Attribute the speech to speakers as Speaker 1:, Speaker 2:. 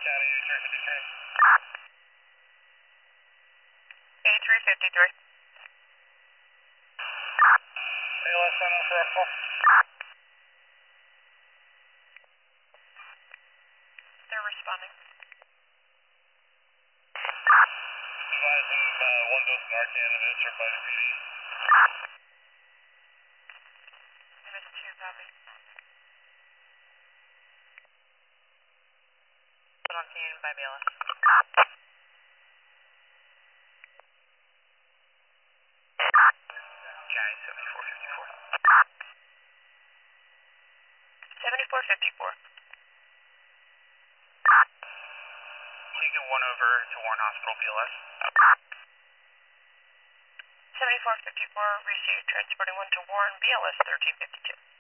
Speaker 1: County, A353.
Speaker 2: A353.
Speaker 1: ALS center for a call.
Speaker 2: They're responding.
Speaker 1: Advising one dose Narcan administered by the PD.
Speaker 2: MS2, copy. Put on scene by BLS.
Speaker 1: County 7454.
Speaker 2: 7454.
Speaker 1: Taking one over to Warren Hospital, BLS.
Speaker 2: 7454, received, transporting one to Warren, BLS 1352.